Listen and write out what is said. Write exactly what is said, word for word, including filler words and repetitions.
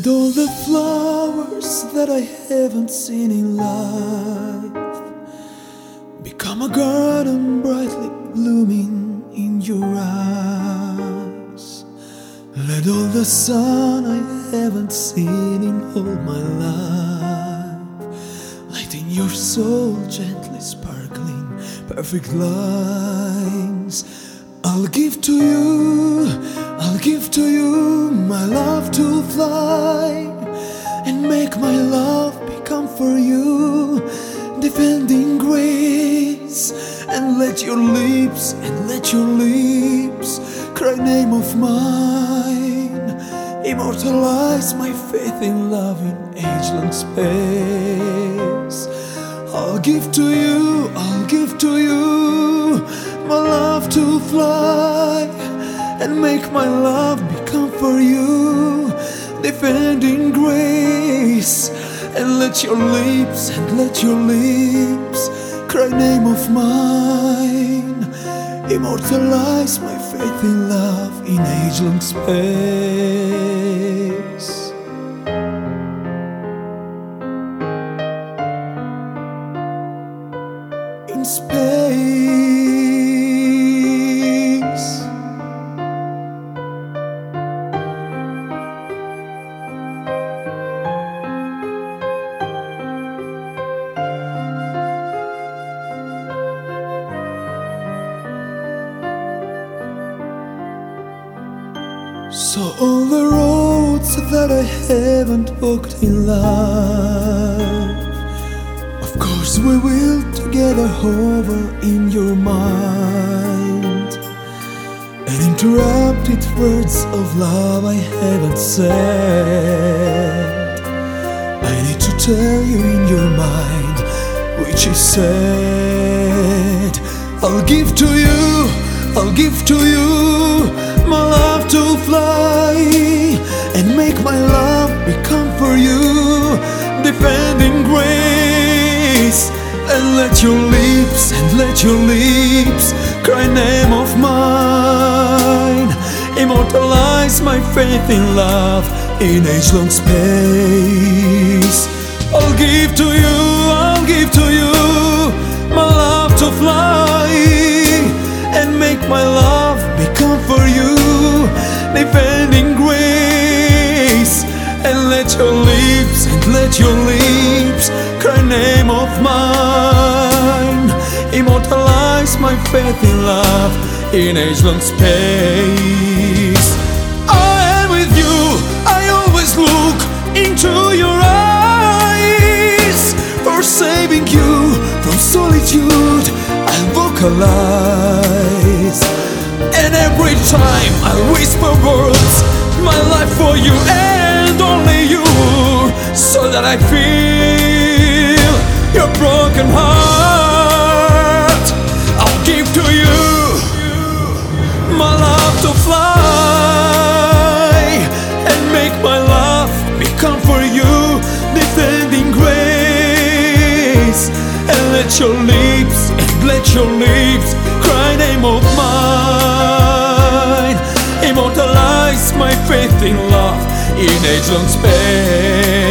Let all the flowers that I haven't seen in life become a garden brightly blooming in your eyes. Let all the sun I haven't seen in all my life lighten your soul, gently sparkling perfect lines. I'll give to you, I'll give to you my love to fly, and make my love become for you defending grace. And let your lips, and let your lips cry name of mine, immortalize my faith in love in age-long space. I'll give to you, I'll give to you my love to fly, and make my love become for you defending grace. And let your lips, and let your lips cry name of mine, immortalize my faith in love in age-long space. In space. So all the roads that I haven't walked in life, of course we will together hover in your mind. And interrupted words of love I haven't said, I need to tell you in your mind which is said. I'll give to you, I'll give to you my love to fly, and make my love become for you defending grace. And let your lips, and let your lips cry name of mine, immortalize my faith in love in age-long space. I'll give to you, I'll give to you my love to fly, and make my love become for you defending grace. And let your lips, and let your lips cry name of mine, immortalize my faith in love in age-long space. I am with you, I always look into your eyes, for saving you from solitude I'll vocalize. And every time I'll whisper words, my life for you and only you, so that I feel your broken heart. I'll give to you my love to fly, and make my love become for you defending grace. And let your lips, and let your lips cry name of mine, immortalize my faith in love in age-long space.